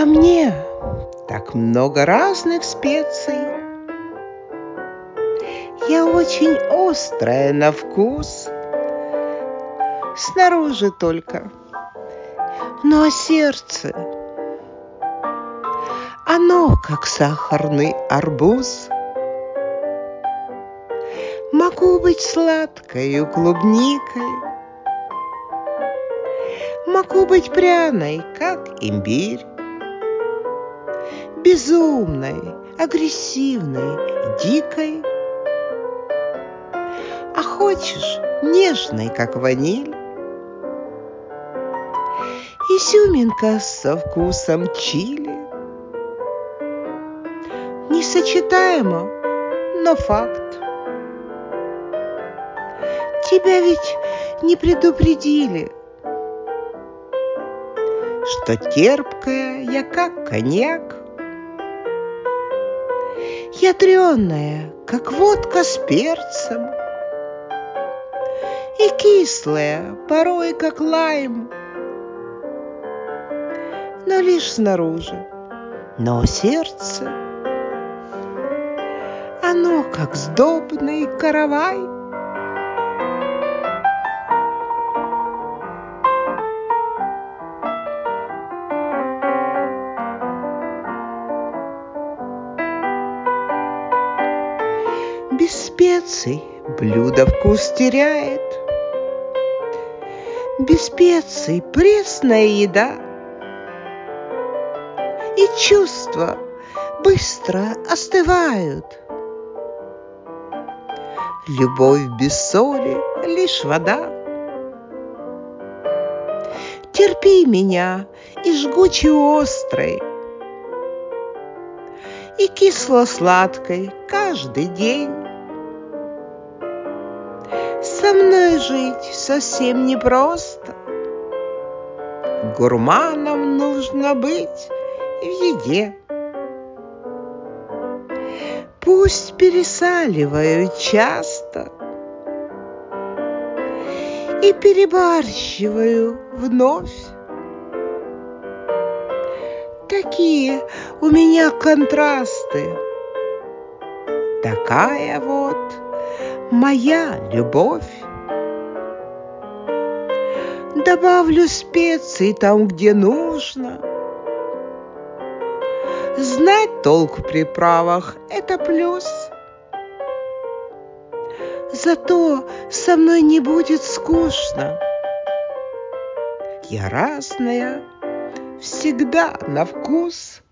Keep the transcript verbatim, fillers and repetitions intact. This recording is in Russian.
Во мне так много разных специй. Я очень острая на вкус, снаружи только, но сердце, оно как сахарный арбуз. Могу быть сладкою клубникой, могу быть пряной, как имбирь, безумной, агрессивной, дикой. А хочешь нежной, как ваниль, изюминка со вкусом чили. Несочетаемо, но факт. Тебя ведь не предупредили, что терпкая я, как коньяк, ядрёная, как водка с перцем, и кислая, порой как лайм. Но лишь снаружи, но сердце, оно как сдобный каравай. Без специй блюдо вкус теряет, без специй пресная еда, и чувства быстро остывают. Любовь без соли — лишь вода. Терпи меня и жгуче-острой, и кисло-сладкой каждый день. Со мной жить совсем непросто, гурманом нужно быть в еде. Пусть пересаливаю часто и перебарщиваю вновь. Такие у меня контрасты. Такая вот моя любовь. Добавлю специй там, где нужно. Знать толк в приправах — это плюс. Зато со мной не будет скучно. Я разная, всегда на вкус.